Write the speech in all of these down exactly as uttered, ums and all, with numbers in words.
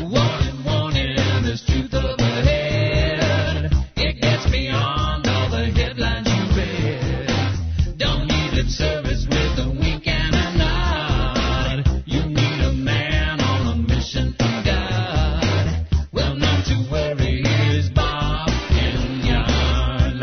Warning, warning, there's truth up ahead. It gets beyond all the headlines you read. Don't need lip service with a wink and a nod. You need a man on a mission from God. Well, not to worry, here's Bob Enyart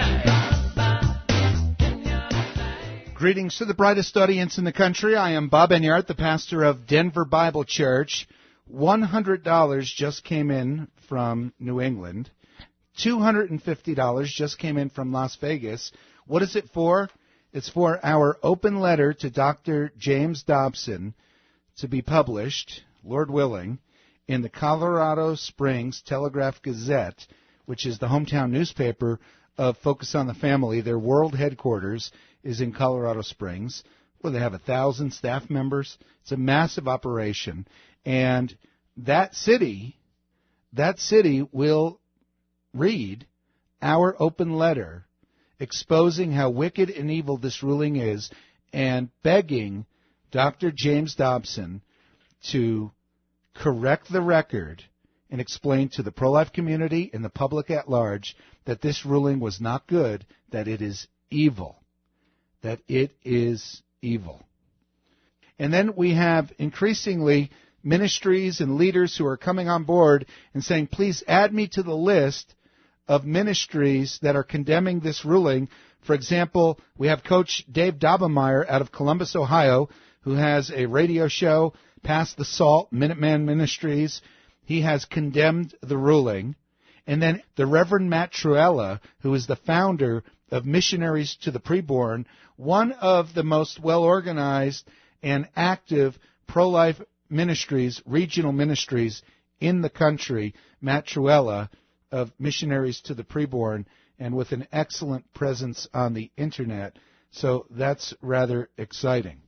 Live. Greetings to the brightest audience in the country. I am Bob Enyart, the pastor of Denver Bible Church. one hundred dollars just came in from New England. two hundred fifty dollars just came in from Las Vegas. What is it for? It's for our open letter to Doctor James Dobson to be published, Lord willing, in the Colorado Springs Telegraph-Gazette, which is the hometown newspaper of Focus on the Family. Their world headquarters is in Colorado Springs, where they have a thousand staff members. It's a massive operation. And that city, that city will read our open letter exposing how wicked and evil this ruling is and begging Doctor James Dobson to correct the record and explain to the pro-life community and the public at large that this ruling was not good, that it is evil, that it is evil. And then we have increasingly ministries and leaders who are coming on board and saying, please add me to the list of ministries that are condemning this ruling. For example, we have Coach Dave Daubenmire out of Columbus, Ohio, who has a radio show, Pass the Salt, Minuteman Ministries. He has condemned the ruling. And then the Reverend Matt Truella, who is the founder of Missionaries to the Preborn, one of the most well-organized and active pro-life ministries, regional ministries in the country, Matt Truella of Missionaries to the Preborn, and with an excellent presence on the Internet. So that's rather exciting.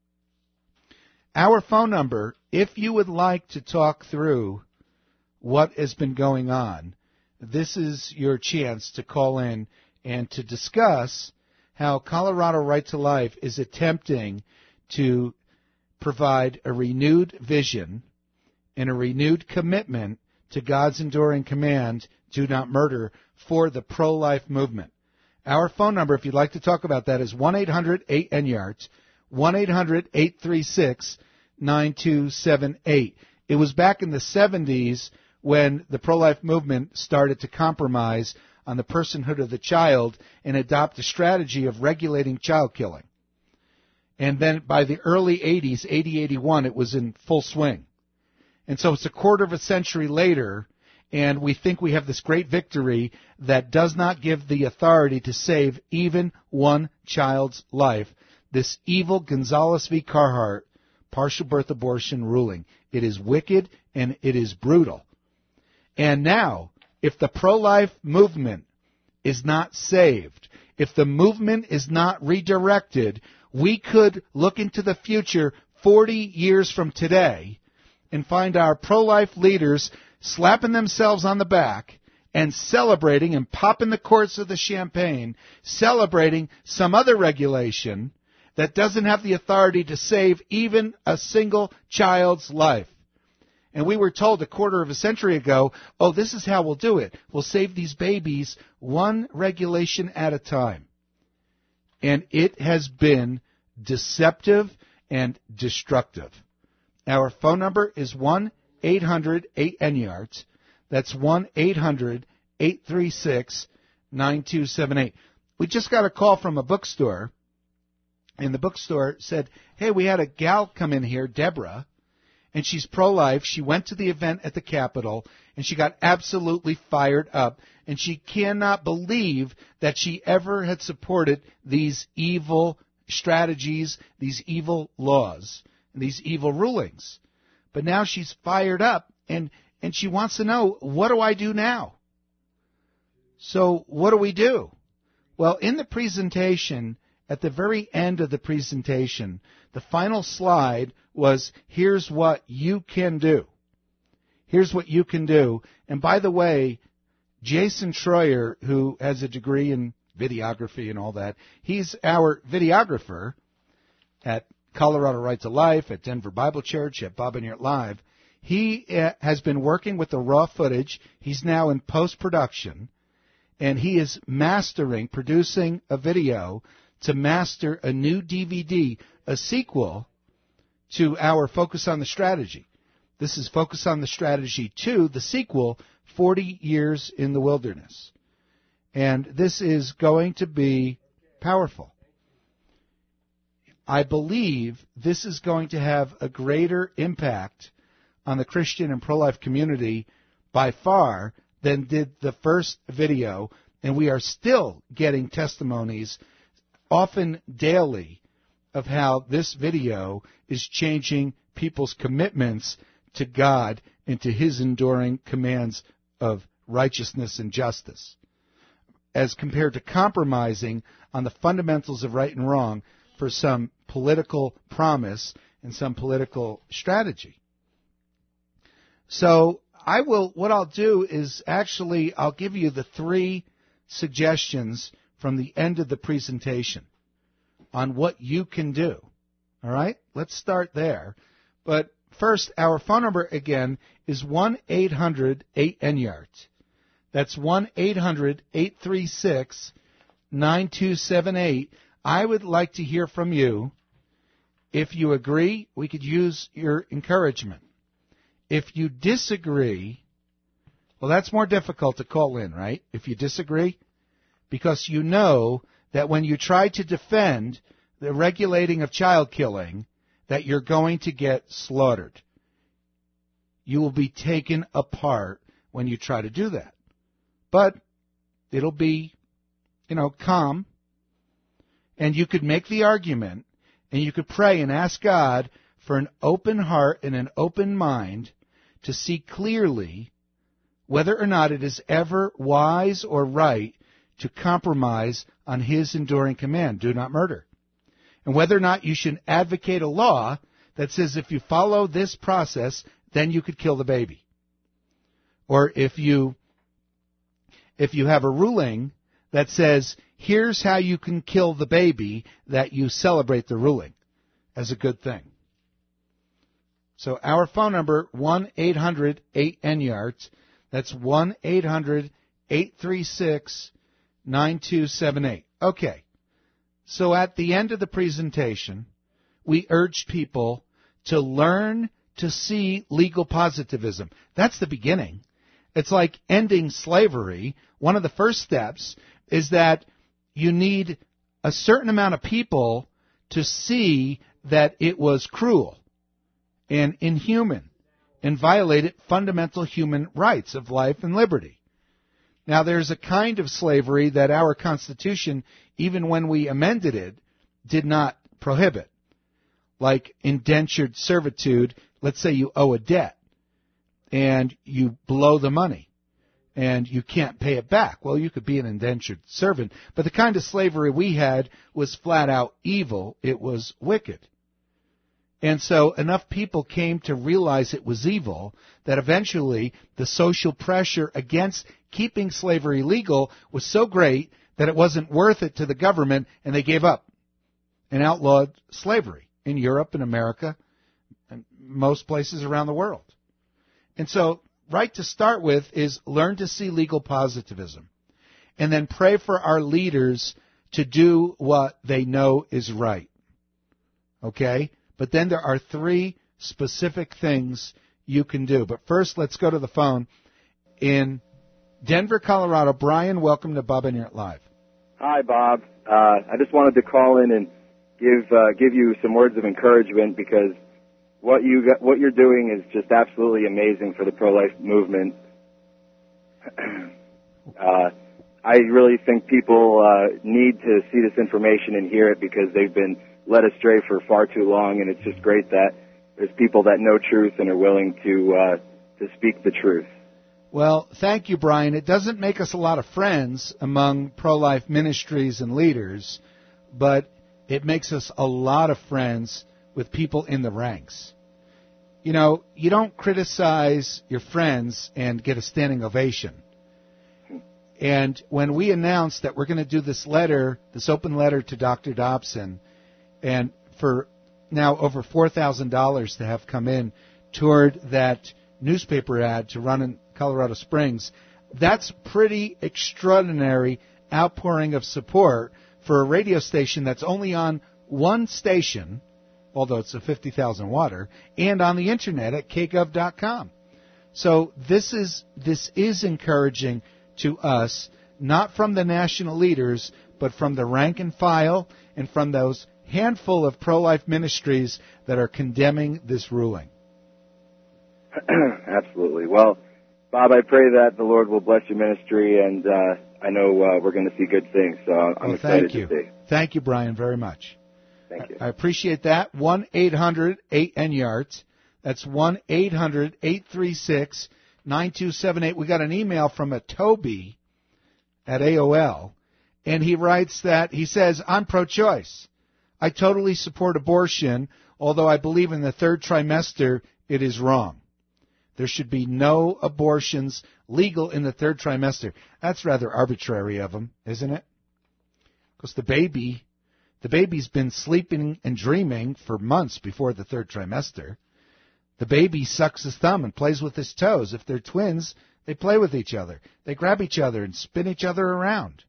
Our phone number, if you would like to talk through what has been going on, this is your chance to call in and to discuss how Colorado Right to Life is attempting to provide a renewed vision and a renewed commitment to God's enduring command, do not murder, for the pro-life movement. Our phone number, if you'd like to talk about that, is one eight hundred eight N Y A R T, one eight hundred eight three six nine two seven eight. It was back in the seventies when the pro-life movement started to compromise on the personhood of the child and adopt a strategy of regulating child killing. And then by the early eighties, eighty, eighty-one, it was in full swing. And so it's a quarter of a century later, and we think we have this great victory that does not give the authority to save even one child's life. This evil Gonzales v. Carhart partial birth abortion ruling. It is wicked and it is brutal. And now, if the pro-life movement is not saved, if the movement is not redirected, we could look into the future forty years from today and find our pro-life leaders slapping themselves on the back and celebrating and popping the corks of the champagne, celebrating some other regulation that doesn't have the authority to save even a single child's life. And we were told a quarter of a century ago, oh, this is how we'll do it. We'll save these babies one regulation at a time. And it has been deceptive and destructive. Our phone number is one eight hundred eight N Y A R T. That's one eight hundred eight three six nine two seven eight. We just got a call from a bookstore, and the bookstore said, hey, we had a gal come in here, Deborah, and she's pro-life. She went to the event at the Capitol, and she got absolutely fired up, and she cannot believe that she ever had supported these evil strategies, these evil laws, and these evil rulings. But now she's fired up, and, and she wants to know, what do I do now? So what do we do? Well, in the presentation, at the very end of the presentation, the final slide was, here's what you can do. Here's what you can do. And by the way, Jason Troyer, who has a degree in videography and all that, he's our videographer at Colorado Right to Life, at Denver Bible Church, at Bob Enyart Live. He uh, has been working with the raw footage. He's now in post-production, and he is mastering, producing a video to master a new D V D, a sequel to our Focus on the Strategy. This is Focus on the Strategy two, the sequel, forty years in the Wilderness. And this is going to be powerful. I believe this is going to have a greater impact on the Christian and pro-life community by far than did the first video, and we are still getting testimonies, often daily, of how this video is changing people's commitments to God and to His enduring commands of righteousness and justice, as compared to compromising on the fundamentals of right and wrong for some political promise and some political strategy. So I will, what I'll do is actually I'll give you the three suggestions from the end of the presentation on what you can do. All right? Let's start there. But first, our phone number again is one eight hundred eight N Y A R T. That's one eight hundred eight three six nine two seven eight. I would like to hear from you. If you agree, we could use your encouragement. If you disagree, well, that's more difficult to call in, right? If you disagree, because you know that when you try to defend the regulating of child killing, that you're going to get slaughtered. You will be taken apart when you try to do that. But it'll be, you know, calm. And you could make the argument, and you could pray and ask God for an open heart and an open mind to see clearly whether or not it is ever wise or right to compromise on His enduring command, do not murder. And whether or not you should advocate a law that says if you follow this process, then you could kill the baby. Or if you if you have a ruling that says, here's how you can kill the baby, that you celebrate the ruling as a good thing. So our phone number, one eight hundred eight N Y A R T. That's one eight hundred eight three six nine two seven eight. Okay. So at the end of the presentation, we urge people to learn to see legal positivism. That's the beginning. It's like ending slavery. One of the first steps is that you need a certain amount of people to see that it was cruel and inhuman and violated fundamental human rights of life and liberty. Now, there's a kind of slavery that our Constitution, even when we amended it, did not prohibit, like indentured servitude. Let's say you owe a debt and you blow the money and you can't pay it back. Well, you could be an indentured servant, but the kind of slavery we had was flat out evil. It was wicked. And so enough people came to realize it was evil that eventually the social pressure against keeping slavery legal was so great that it wasn't worth it to the government, and they gave up and outlawed slavery in Europe and America and most places around the world. And so right to start with is learn to see legal positivism, and then pray for our leaders to do what they know is right. Okay? But then there are three specific things you can do. But first, let's go to the phone. In Denver, Colorado, Brian, welcome to Bob and You're Live. Hi, Bob. Uh, I just wanted to call in and give uh, give you some words of encouragement, because what you got, what you're doing is just absolutely amazing for the pro-life movement. uh, I really think people uh, need to see this information and hear it, because they've been led astray for far too long, and it's just great that there's people that know truth and are willing to uh, to speak the truth. Well, thank you, Brian. It doesn't make us a lot of friends among pro-life ministries and leaders, but it makes us a lot of friends with people in the ranks. You know, you don't criticize your friends and get a standing ovation. And when we announced that we're going to do this letter, this open letter to Doctor Dobson, and for now over four thousand dollars to have come in toward that newspaper ad to run in Colorado Springs. That's pretty extraordinary outpouring of support for a radio station that's only on one station, although it's a fifty thousand watter, and on the internet at k gov dot com. So this is this is encouraging to us, not from the national leaders, but from the rank and file and from those handful of pro-life ministries that are condemning this ruling. Absolutely. Well, Bob, I pray that the Lord will bless your ministry, and uh, I know uh, we're going to see good things, so I'm well, excited thank you. to see. Thank you, Brian, very much. Thank you. I appreciate that. one eight hundred eight N Y A R T. That's one eight hundred eight three six nine two seven eight. We got an email from a Toby at A O L, and he writes that, he says, I'm pro-choice. I totally support abortion, although I believe in the third trimester it is wrong. There should be no abortions legal in the third trimester. That's rather arbitrary of him, isn't it? Because the baby, the baby's been sleeping and dreaming for months before the third trimester. The baby sucks his thumb and plays with his toes. If they're twins, they play with each other. They grab each other and spin each other around.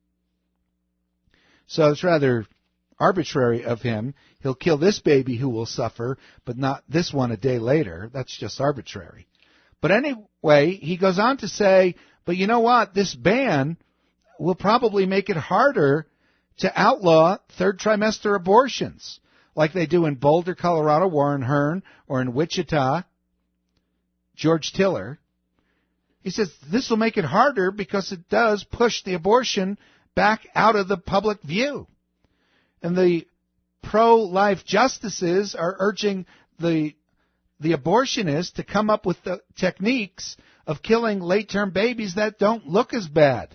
So it's rather arbitrary of him. He'll kill this baby who will suffer, but not this one a day later. That's just arbitrary. But anyway, he goes on to say, but you know what? This ban will probably make it harder to outlaw third trimester abortions, like they do in Boulder, Colorado, Warren Hearn, or in Wichita, George Tiller. He says this will make it harder because it does push the abortion back out of the public view. And the pro-life justices are urging the the abortionists to come up with the techniques of killing late-term babies that don't look as bad.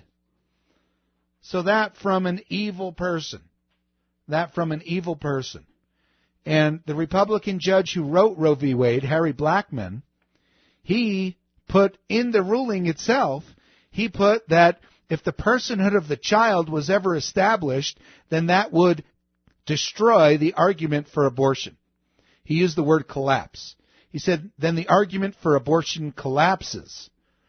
So that from an evil person. That from an evil person. And the Republican judge who wrote Roe v. Wade, Harry Blackmun, he put in the ruling itself, he put that if the personhood of the child was ever established, then that would destroy the argument for abortion. He used the word collapse. He said, then the argument for abortion collapses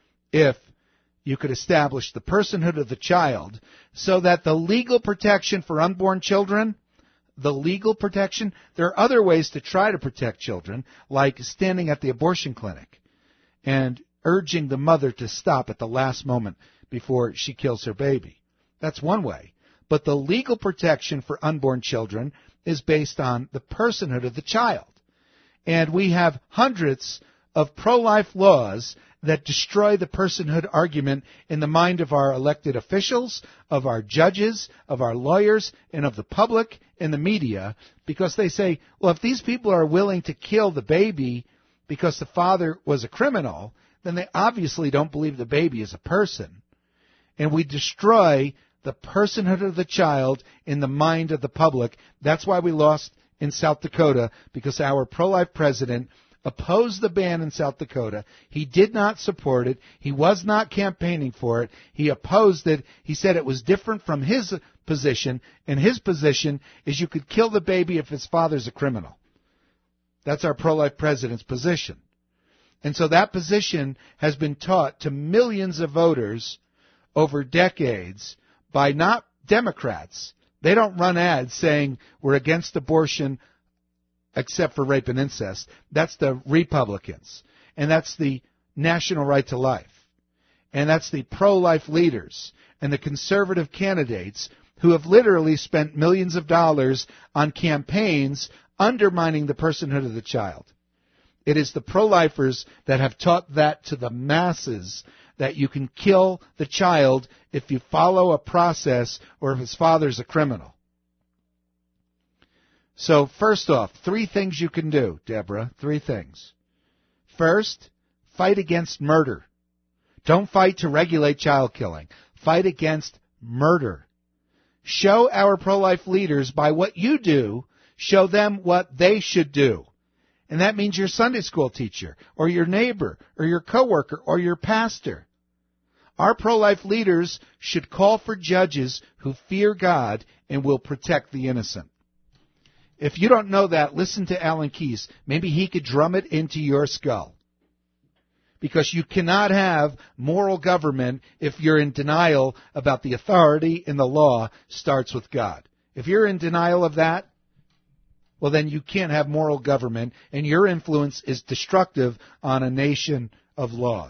if you could establish the personhood of the child so that the legal protection for unborn children, the legal protection, there are other ways to try to protect children, like standing at the abortion clinic and urging the mother to stop at the last moment before she kills her baby. That's one way. But the legal protection for unborn children is based on the personhood of the child. And we have hundreds of pro-life laws that destroy the personhood argument in the mind of our elected officials, of our judges, of our lawyers, and of the public and the media, because they say, well, if these people are willing to kill the baby because the father was a criminal, then they obviously don't believe the baby is a person. And we destroy the personhood of the child in the mind of the public. That's why we lost in South Dakota, because our pro-life president opposed the ban in South Dakota. He did not support it. He was not campaigning for it. He opposed it. He said it was different from his position, and his position is you could kill the baby if his father's a criminal. That's our pro-life president's position. And so that position has been taught to millions of voters over decades by not Democrats. They don't run ads saying we're against abortion except for rape and incest. That's the Republicans. And that's the National Right to Life. And that's the pro-life leaders and the conservative candidates who have literally spent millions of dollars on campaigns undermining the personhood of the child. It is the pro-lifers that have taught that to the masses, that you can kill the child if you follow a process or if his father's a criminal. So first off, three things you can do, Deborah, three things. First, fight against murder. Don't fight to regulate child killing. Fight against murder. Show our pro-life leaders by what you do, show them what they should do. And that means your Sunday school teacher, or your neighbor, or your coworker, or your pastor. Our pro-life leaders should call for judges who fear God and will protect the innocent. If you don't know that, listen to Alan Keyes. Maybe he could drum it into your skull. because you cannot have moral government if you're in denial about the authority in the law starts with God. If you're in denial of that, well, then you can't have moral government, and your influence is destructive on a nation of laws.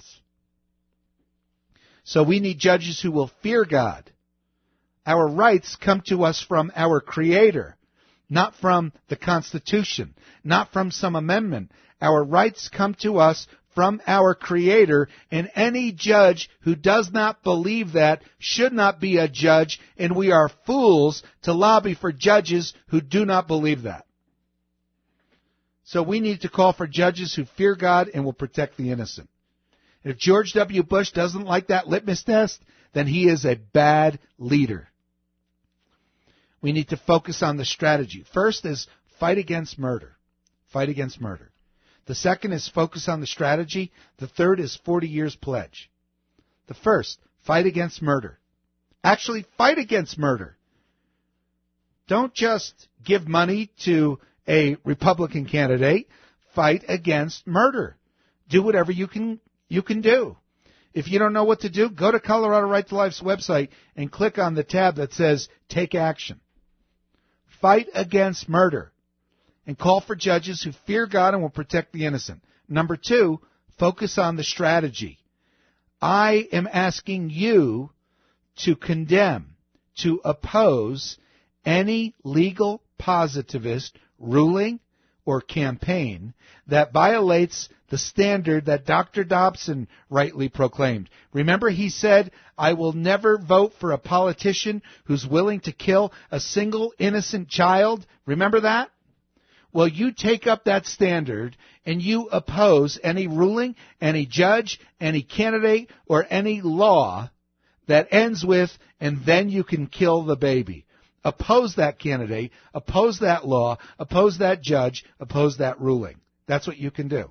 So we need judges who will fear God. Our rights come to us from our Creator, not from the Constitution, not from some amendment. Our rights come to us from our Creator, and any judge who does not believe that should not be a judge, and we are fools to lobby for judges who do not believe that. So we need to call for judges who fear God and will protect the innocent. And if George W. Bush doesn't like that litmus test, then he is a bad leader. We need to focus on the strategy. First is fight against murder. Fight against murder. The second is focus on the strategy. The third is forty years pledge. The first, fight against murder. Actually, fight against murder. Don't just give money to a Republican candidate. Fight against murder. Do whatever you can you can do. If you don't know what to do, go to Colorado Right to Life's website and click on the tab that says Take Action. Fight against murder and call for judges who fear God and will protect the innocent. Number two, focus on the strategy. I am asking you to condemn, to oppose any legal positivist ruling or campaign that violates the standard that Doctor Dobson rightly proclaimed. Remember, he said, I will never vote for a politician who's willing to kill a single innocent child. Remember that? Well, you take up that standard and you oppose any ruling, any judge, any candidate, or any law that ends with, and then you can kill the baby. Oppose that candidate, oppose that law, oppose that judge, oppose that ruling. That's what you can do.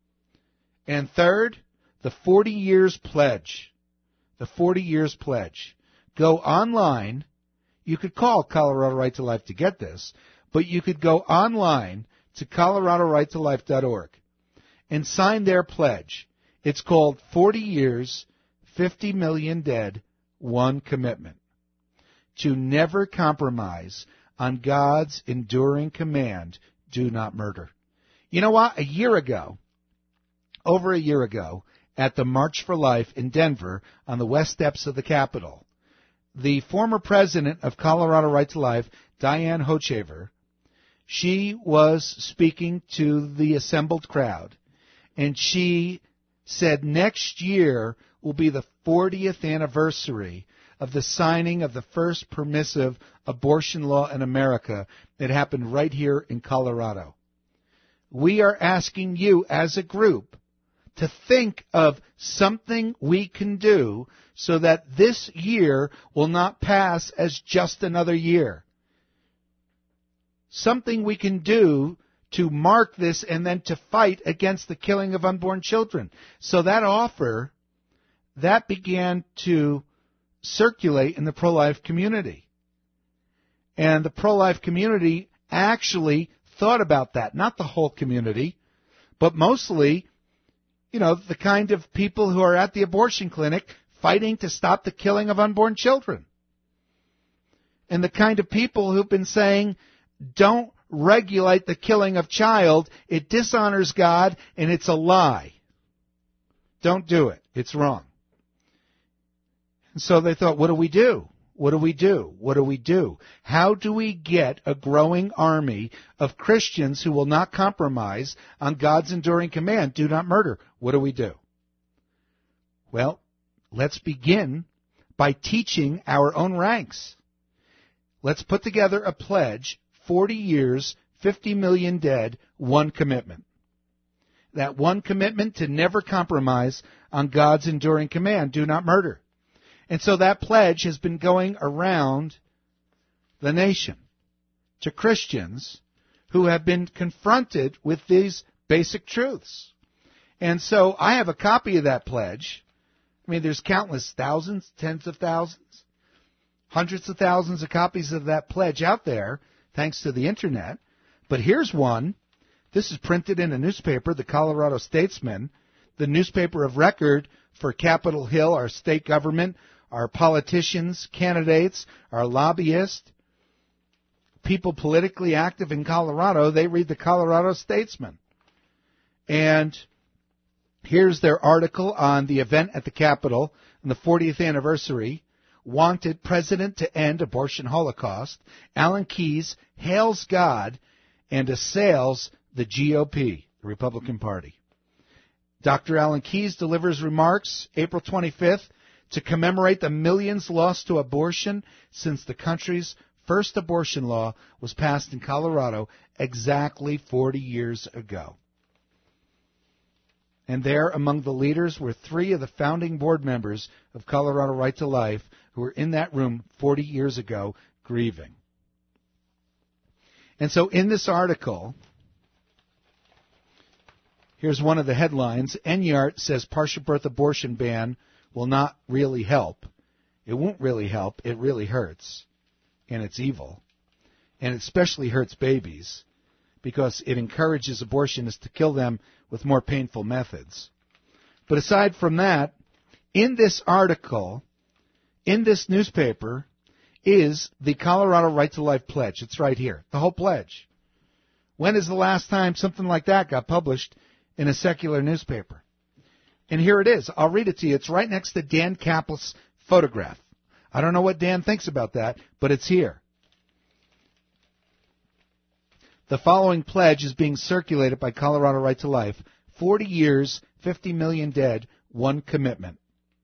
And third, the forty years pledge. The forty years pledge. Go online. You could call Colorado Right to Life to get this, but you could go online to Colorado Right to Life dot org and sign their pledge. It's called forty years, fifty million dead, one commitment. To never compromise on God's enduring command, do not murder. You know what? A year ago, over a year ago, at the March for Life in Denver on the west steps of the Capitol, the former president of Colorado Right to Life, Diane Hochevar, she was speaking to the assembled crowd, and she said next year will be the fortieth anniversary of the signing of the first permissive abortion law in America that happened right here in Colorado. We are asking you as a group to think of something we can do so that this year will not pass as just another year. Something we can do to mark this and then to fight against the killing of unborn children. So that offer, that began to circulate in the pro-life community. And the pro-life community actually thought about that. Not the whole community, but mostly, you know, the kind of people who are at the abortion clinic fighting to stop the killing of unborn children. And the kind of people who've been saying, don't regulate the killing of child. It dishonors God and it's a lie. Don't do it. It's wrong. And so they thought, what do we do? What do we do? What do we do? How do we get a growing army of Christians who will not compromise on God's enduring command, do not murder? What do we do? Well, let's begin by teaching our own ranks. Let's put together a pledge, forty years, fifty million dead, one commitment. That one commitment to never compromise on God's enduring command, do not murder. And so that pledge has been going around the nation to Christians who have been confronted with these basic truths. And so I have a copy of that pledge. I mean, there's countless thousands, tens of thousands, hundreds of thousands of copies of that pledge out there, thanks to the Internet. But here's one. This is printed in a newspaper, the Colorado Statesman. the newspaper of record for Capitol Hill, our state government, our politicians, candidates, our lobbyists, people politically active in Colorado. They read the Colorado Statesman. And here's their article on the event at the Capitol on the fortieth anniversary. Wanted president to end abortion holocaust. Alan Keyes hails God and assails the G O P, the Republican Party. Doctor Alan Keyes delivers remarks April twenty-fifth to commemorate the millions lost to abortion since the country's first abortion law was passed in Colorado exactly forty years ago. And there, among the leaders, were three of the founding board members of Colorado Right to Life who were in that room forty years ago grieving. And so in this article, here's one of the headlines. Enyart says partial birth abortion ban will not really help. It won't really help. It really hurts. And it's evil. And it especially hurts babies because it encourages abortionists to kill them with more painful methods. But aside from that, in this article, in this newspaper, is the Colorado Right to Life pledge. It's right here, the whole pledge. When is the last time something like that got published in a secular newspaper? And here it is. I'll read it to you. It's right next to Dan Kaplis' photograph. I don't know what Dan thinks about that, but it's here. The following pledge is being circulated by Colorado Right to Life. forty years, fifty million dead, one commitment.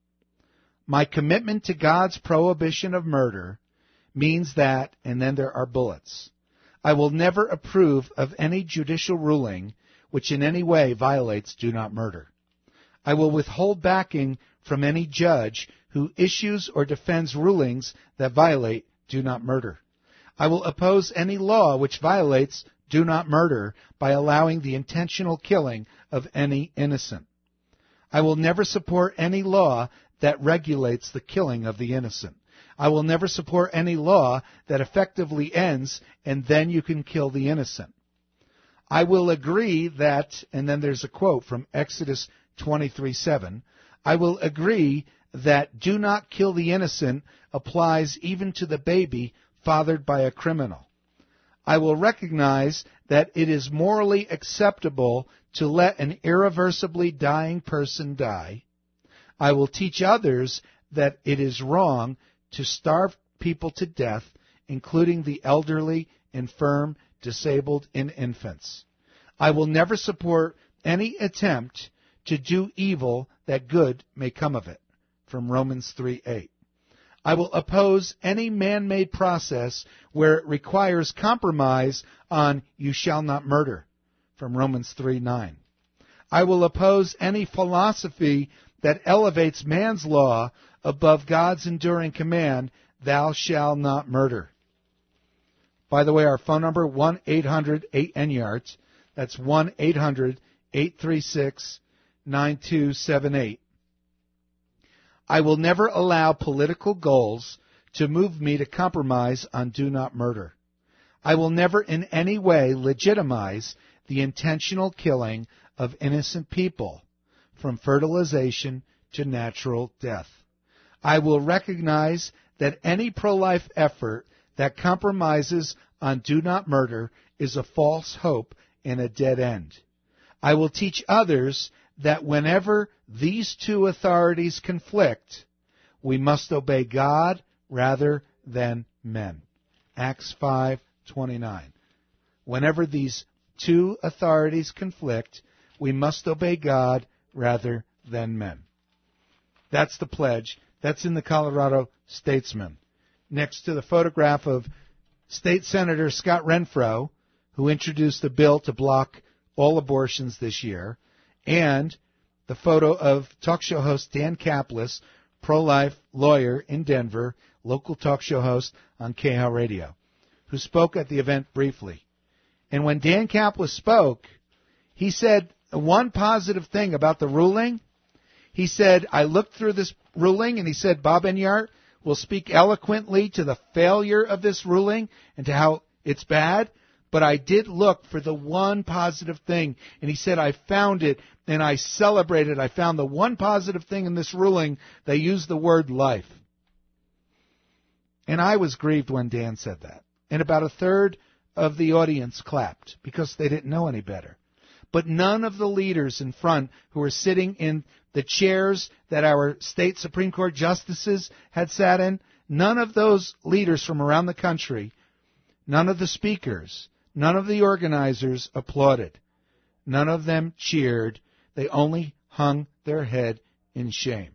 My commitment to God's prohibition of murder means that, and then there are bullets. I will never approve of any judicial ruling which in any way violates do not murder. I will withhold backing from any judge who issues or defends rulings that violate do not murder. I will oppose any law which violates do not murder by allowing the intentional killing of any innocent. I will never support any law that regulates the killing of the innocent. I will never support any law that effectively ends and then you can kill the innocent. I will agree that, and then there's a quote from Exodus twenty-three seven, I will agree that do not kill the innocent applies even to the baby fathered by a criminal. I will recognize that it is morally acceptable to let an irreversibly dying person die. I will teach others that it is wrong to starve people to death, including the elderly, infirm, disabled, and infants. I will never support any attempt to do evil that good may come of it, from Romans three eight. I will oppose any man-made process where it requires compromise on you shall not murder, from Romans three nine. I will oppose any philosophy that elevates man's law above God's enduring command, thou shalt not murder. By the way, our phone number, one eight hundred eight N Y A R T. That's one eight hundred eight three six nine two seven eight. I will never allow political goals to move me to compromise on do not murder. I will never in any way legitimize the intentional killing of innocent people from fertilization to natural death. I will recognize that any pro-life effort that compromises on do not murder is a false hope and a dead end. I will teach others that whenever these two authorities conflict, we must obey God rather than men. Acts five twenty-nine. Whenever these two authorities conflict, we must obey God rather than men. That's the pledge. That's in the Colorado Statesman. Next to the photograph of State Senator Scott Renfro, who introduced a bill to block all abortions this year, and the photo of talk show host Dan Kaplis, pro-life lawyer in Denver, local talk show host on K H A L Radio, who spoke at the event briefly. And when Dan Kaplis spoke, he said one positive thing about the ruling. He said, I looked through this ruling, and he said, Bob Enyart will speak eloquently to the failure of this ruling and to how it's bad, but I did look for the one positive thing. And he said, I found it, and I celebrated. I found the one positive thing in this ruling. They used the word life. And I was grieved when Dan said that. And about a third of the audience clapped because they didn't know any better. But none of the leaders in front who were sitting in the chairs that our state Supreme Court justices had sat in, none of those leaders from around the country, none of the speakers, none of the organizers applauded. None of them cheered. They only hung their head in shame.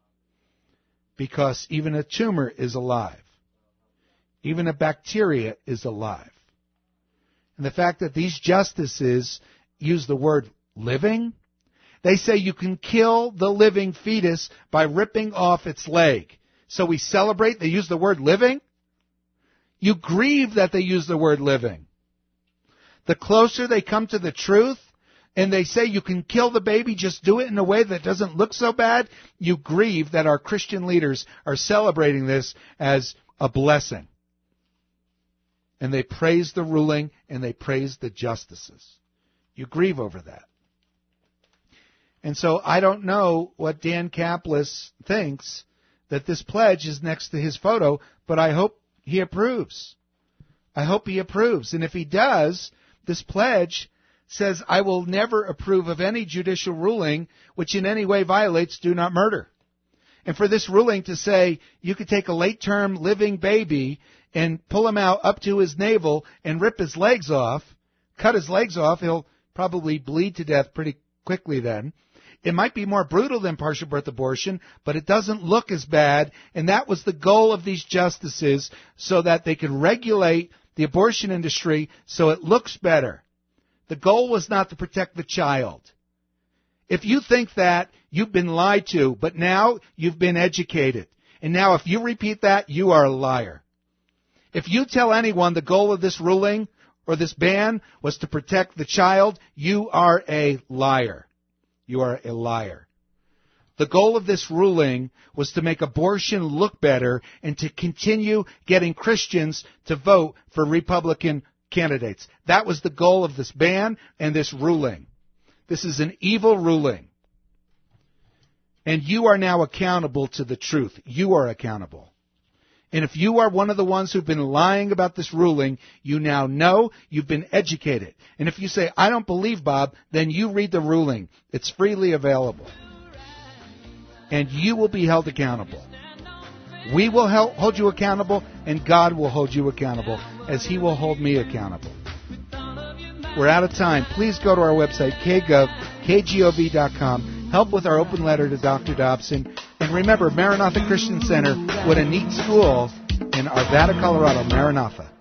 Because even a tumor is alive. Even a bacteria is alive. And the fact that these justices use the word living, they say you can kill the living fetus by ripping off its leg. So we celebrate, they use the word living? You grieve that they use the word living. The closer they come to the truth, and they say you can kill the baby, just do it in a way that doesn't look so bad, you grieve that our Christian leaders are celebrating this as a blessing. And they praise the ruling, and they praise the justices. You grieve over that. And so I don't know what Dan Caplis thinks that this pledge is next to his photo, but I hope he approves. I hope he approves. And if he does, this pledge says, I will never approve of any judicial ruling which in any way violates do not murder. And for this ruling to say you could take a late-term living baby and pull him out up to his navel and rip his legs off, cut his legs off, he'll probably bleed to death pretty quickly then. It might be more brutal than partial birth abortion, but it doesn't look as bad. And that was the goal of these justices, so that they could regulate the abortion industry so it looks better. The goal was not to protect the child. If you think that, you've been lied to, but now you've been educated. And now if you repeat that, you are a liar. If you tell anyone the goal of this ruling or this ban was to protect the child, you are a liar. You are a liar. The goal of this ruling was to make abortion look better and to continue getting Christians to vote for Republican candidates. That was the goal of this ban and this ruling. This is an evil ruling. And you are now accountable to the truth. You are accountable. And if you are one of the ones who've been lying about this ruling, you now know, you've been educated. And if you say, I don't believe Bob, then you read the ruling. It's freely available. And you will be held accountable. We will help hold you accountable, and God will hold you accountable, as He will hold me accountable. We're out of time. Please go to our website, k gov, k gov dot com. Help with our open letter to Doctor Dobson. And remember, Maranatha Christian Center, what a neat school in Arvada, Colorado. Maranatha.